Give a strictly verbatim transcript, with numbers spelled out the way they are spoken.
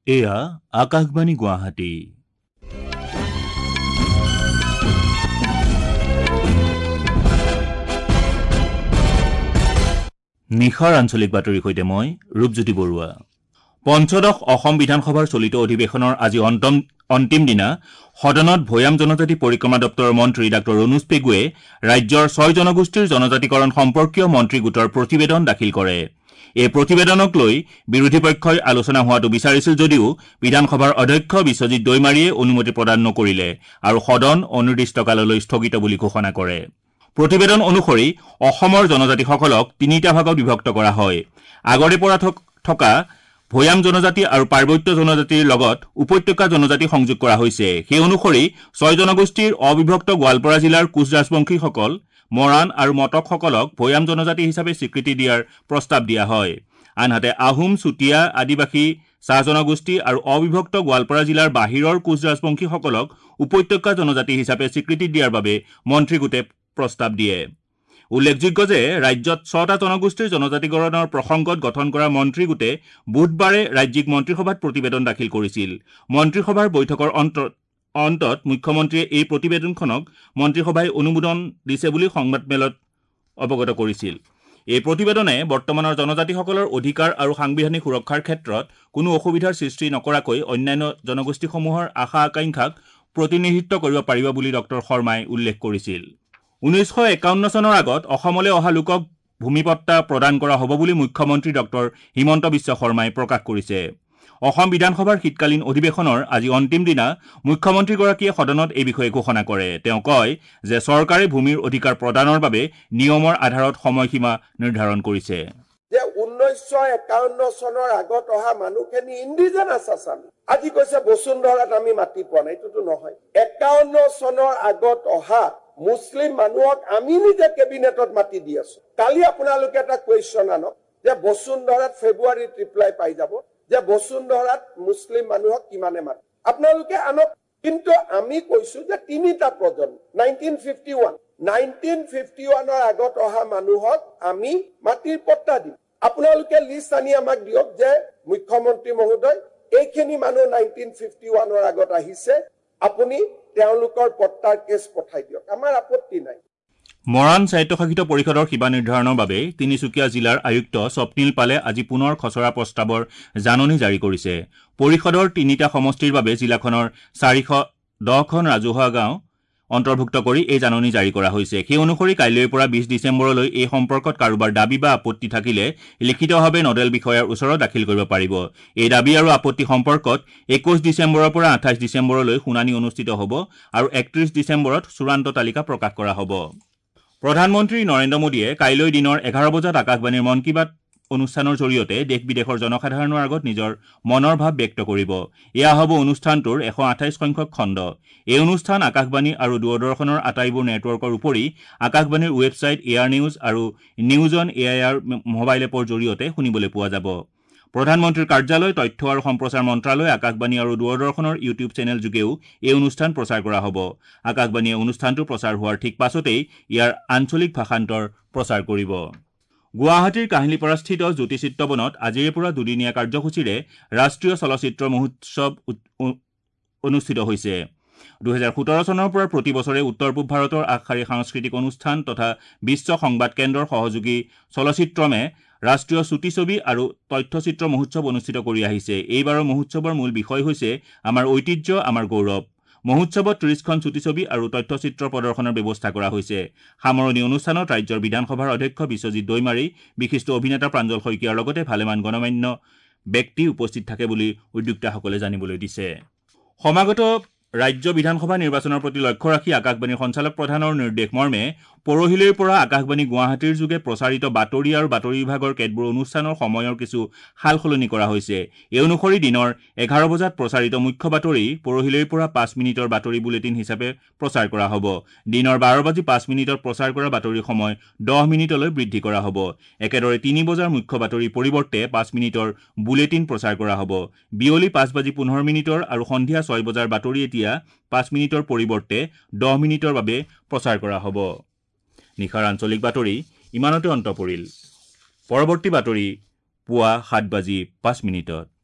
এয়া আকাশবাণী গুৱাহাটী। নিশাৰ আঞ্চলিক বাতৰিৰ সৈতে মই ৰূপজ্যোতি বৰুৱা। পঞ্চদশ অসম বিধানসভাৰ চলিত অধিৱেশনৰ আজি অন্তিম অন্তিম দিনা সদনত ভৈয়াম জনজাতি পৰিক্ৰমা দপ্তৰৰ মন্ত্ৰী ডাঃ ৰণোজ পেগুৱে ৰাজ্যৰ ছয় জনগোষ্ঠীৰ জনজাতিকৰণ সম্পৰ্কীয় মন্ত্ৰী গোটৰ প্ৰতিবেদন দাখিল কৰে। এই প্ৰতিবেদনক লৈ বিৰোধী পক্ষই আলোচনা হোৱাটো বিচাৰিছিল যদিও বিধানসভাৰ অধ্যক্ষ বিশ্বজিৎ দৈমাৰীয়ে অনুমতি প্ৰদান নকৰিলে আৰু সদন অনিৰ্দিষ্টকাললৈ স্থগিত বুলি ঘোষণা কৰে। প্ৰতিবেদন অনুসৰি অসমৰ জনজাতিসকলক তিনিটা ভাগত বিভক্ত কৰা হয়। আগৰে পৰা থকা ভৈয়াম জনজাতি আৰু পাৰ্বত্য জনজাতিৰ লগত উপত্যকা জনজাতি সংযোগ কৰা হৈছে। সেই অনুসৰি ছয় জনগোষ্ঠীৰ অবিভক্ত গোৱালপাৰা জিলাৰ কোচ ৰাজবংশীসকল, মৰাণ আৰু মটকসকলক ভৈয়াম জনজাতি হিচাপে স্বীকৃতি দিয়াৰ প্ৰস্তাৱ দিয়া হয়। আনহাতে আহোম, চুতীয়া, আদিবাসী, চাহ জনগোষ্ঠী আৰু অবিভক্ত গোৱালপাৰা জিলাৰ বাহিৰৰ কোচ ৰাজবংশীসকলক উপত্যকা জনজাতি হিচাপে স্বীকৃতি দিয়াৰ বাবে মন্ত্ৰীগোটে প্ৰস্তাৱ দিয়ে। উল্লেখযোগ্য যে ৰাজ্যত ছটা জনগোষ্ঠীৰ জনজাতিকৰণৰ প্ৰসংগত গঠন কৰা মন্ত্ৰীগোটে বুধবাৰে ৰাজ্যিক মন্ত্ৰীসভাত প্ৰতিবেদন দাখিল কৰিছিল। মন্ত্ৰীসভাৰ বৈঠকৰ অন্তত অন্তত মুখ্যমন্ত্ৰীয়ে এই প্ৰতিবেদনখনক মন্ত্ৰীসভাই অনুমোদন দিছে বুলি সংবাদমেলত অৱগত কৰিছিল। এই প্ৰতিবেদনে বৰ্তমানৰ জনজাতিসকলৰ অধিকাৰ আৰু সাংবিধানিক সুৰক্ষাৰ ক্ষেত্ৰত কোনো অসুবিধাৰ সৃষ্টি নকৰাকৈ অন্যান্য জনগোষ্ঠীসমূহৰ আশা আকাংক্ষাক প্ৰতিনিধিত্ব কৰিব পাৰিব বুলি ডঃ শৰ্মাই উল্লেখ কৰিছিল। ঊনৈছশ একাৱন্ন চনৰ আগত অসমলৈ অহা লোকক ভূমিপট্টা প্ৰদান কৰা হ'ব বুলি মুখ্যমন্ত্ৰী ডঃ হিমন্ত বিশ্ব শৰ্মাই প্ৰকাশ কৰিছে। অসম বিধানসভাৰ শীতকালীন অধিৱেশনৰ আজি অন্তিম দিনা মুখ্যমন্ত্ৰীগৰাকীয়ে সদনত এই বিষয়ে ঘোষণা কৰে। তেওঁ কয় যে চৰকাৰে ভূমিৰ অধিকাৰ প্ৰদানৰ বাবে নিয়মৰ আধাৰত সময়সীমা নিৰ্ধাৰণ কৰিছে। যে ঊনৈছশ একাৱন্ন চনৰ আগত অহা মানুহখিনি ইণ্ডিজেনাছ আছাম, আজি কৈছে বসুন্ধৰাত আমি মাটি পোৱা নাই, এইটোতো নহয়। একাৱন্ন চনৰ আগত অহা মুছলিম মানুহক আমি নিজে কেবিনেটত মাতি দি আছো। কালি আপোনালোকে এটা কুৱেশ্যন আনক যে বসুন্ধৰাত ফেব্ৰুৱাৰীত ৰিপ্লাই পাই যাব যে বসুন্ধৰাত মুছলিম মানুহক কিমানে মাতে, আপোনালোকে আনক। কিন্তু আমি কৈছো যে তিনিটা প্ৰজন্ম nineteen fifty one nineteen fifty ওৱানৰ আগত অহা মানুহক আমি মাটিৰ পট্টা দিম। আপোনালোকে লিষ্ট আনি আমাক দিয়ক যে মুখ্যমন্ত্ৰী মহোদয় এইখিনি মানুহ নাইনটিন ফিফটি ওৱানৰ আগত আহিছে, আপুনি তেওঁলোকৰ পট্টাৰ কেছ পঠাই দিয়ক, আমাৰ আপত্তি নাই। মৰাণ স্বায়ত্তশাসিত পৰিষদৰ সীমা নিৰ্ধাৰণৰ বাবে তিনিচুকীয়া জিলাৰ আয়ুক্ত স্বপ্নীল পালে আজি পুনৰ খচৰা প্ৰস্তাৱৰ জাননী জাৰি কৰিছে। পৰিষদৰ তিনিটা সমষ্টিৰ বাবে জিলাখনৰ চাৰিশ দহখন ৰাজহুৱা গাঁও অন্তৰ্ভুক্ত কৰি এই জাননী জাৰি কৰা হৈছে। সেই অনুসৰি কাইলৈৰ পৰা বিশ ডিচেম্বৰলৈ এই সম্পৰ্কত কাৰোবাৰ দাবী বা আপত্তি থাকিলে লিখিতভাৱে নডেল বিষয়াৰ ওচৰত দাখিল কৰিব পাৰিব। এই দাবী আৰু আপত্তি সম্পৰ্কত একৈশ ডিচেম্বৰৰ পৰা আঠাইছ ডিচেম্বৰলৈ শুনানি অনুষ্ঠিত হ'ব আৰু একত্ৰিশ ডিচেম্বৰত চূড়ান্ত তালিকা প্ৰকাশ কৰা হ'ব। প্ৰধানমন্ত্ৰী নৰেন্দ্ৰ মোদীয়ে কাইলৈ দিনৰ এঘাৰ বজাত আকাশবাণীৰ মন কী বাত অনুষ্ঠানৰ জৰিয়তে দেশ বিদেশৰ জনসাধাৰণৰ আগত নিজৰ মনৰ ভাৱ ব্যক্ত কৰিব। এয়া হ'ব অনুষ্ঠানটোৰ এশ আঠাইছ সংখ্যক খণ্ড। এই অনুষ্ঠান আকাশবাণী আৰু দূৰদৰ্শনৰ আটাইবোৰ নেটৱৰ্কৰ উপৰি আকাশবাণীৰ ৱেবছাইট এয়াৰ নিউজ আৰু news on A I R mobile এপৰ জৰিয়তে শুনিবলৈ পোৱা যাব। প্ৰধানমন্ত্ৰীৰ কাৰ্যালয়, তথ্য আৰু সম্প্ৰচাৰ মন্ত্ৰালয়, আকাশবাণী আৰু দূৰদৰ্শনৰ ইউটিউব চেনেল যোগেও এই অনুষ্ঠান প্ৰচাৰ কৰা হ'ব। আকাশবাণীয়ে অনুষ্ঠানটো প্ৰচাৰ হোৱাৰ ঠিক পাছতেই ইয়াৰ আঞ্চলিক ভাষান্তৰ প্ৰচাৰ কৰিব। গুৱাহাটীৰ কাহিলীপাৰাস্থিত জ্যোতি চিত্ৰবনত আজিৰে পৰা দুদিনীয়া কাৰ্যসূচীৰে ৰাষ্ট্ৰীয় চলচ্চিত্ৰ মহোৎসৱ অনুষ্ঠিত হৈছে। দুহেজাৰ সোতৰ চনৰ পৰা প্ৰতি বছৰে উত্তৰ পূব ভাৰতৰ আগশাৰীৰ সাংস্কৃতিক অনুষ্ঠান তথা বিশ্ব সংবাদ কেন্দ্ৰৰ সহযোগী চলচ্চিত্ৰমে ৰাষ্ট্ৰীয় চুটি ছবি আৰু তথ্যচিত্ৰ মহোৎসৱ অনুষ্ঠিত কৰি আহিছে। এইবাৰৰ মহোৎসৱৰ মূল বিষয় হৈছে আমাৰ ঐতিহ্য, আমাৰ গৌৰৱ। মহোৎসৱত ত্ৰিশখন চুটি ছবি আৰু তথ্যচিত্ৰ প্ৰদৰ্শনৰ ব্যৱস্থা কৰা হৈছে। সামৰণি অনুষ্ঠানত ৰাজ্যৰ বিধানসভাৰ অধ্যক্ষ বিশ্বজিৎ দৈমাৰী, বিশিষ্ট অভিনেতা প্ৰাঞ্জল শইকীয়াৰ লগতে ভালেমান গণমান্য ব্যক্তি উপস্থিত থাকে বুলি উদ্যোক্তাসকলে জানিবলৈ দিছে। সমাগত ৰাজ্য বিধানসভা নিৰ্বাচনৰ প্ৰতি লক্ষ্য ৰাখি আকাশবাণীৰ সঞ্চালক প্ৰধানৰ নিৰ্দেশ মৰ্মে পৰহিলৈৰ পৰা আকাশবাণী গুৱাহাটীৰ যোগে প্ৰচাৰিত বাতৰি আৰু বাতৰি বিভাগৰ কেতবোৰ অনুষ্ঠানৰ সময়ৰ কিছু সাল সলনি কৰা হৈছে। এই অনুসৰি দিনৰ এঘাৰ বজাত প্ৰচাৰিত মুখ্য বাতৰি পৰহিলৈৰ পৰা পাঁচ মিনিটৰ বাতৰি বুলেটিন হিচাপে প্ৰচাৰ কৰা হ'ব। দিনৰ বাৰ বাজি পাঁচ মিনিটত প্ৰচাৰ কৰা বাতৰিৰ সময় দহ মিনিটলৈ বৃদ্ধি কৰা হ'ব। একেদৰে তিনি বজাৰ মুখ্য বাতৰিৰ পৰিৱৰ্তে পাঁচ মিনিটৰ বুলেটিন প্ৰচাৰ কৰা হ'ব। বিয়লি পাঁচ বাজি পোন্ধৰ মিনিটৰ আৰু সন্ধিয়া ছয় বজাৰ বাতৰি এতিয়া পাঁচ মিনিটৰ পৰিৱৰ্তে দহ মিনিটৰ বাবে প্ৰচাৰ কৰা হ'ব। নিশাৰ আঞ্চলিক বাতৰি ইমানতে অন্ত পৰিল। পৰৱৰ্তী বাতৰি পুৱা সাত বাজি পাঁচ মিনিটত।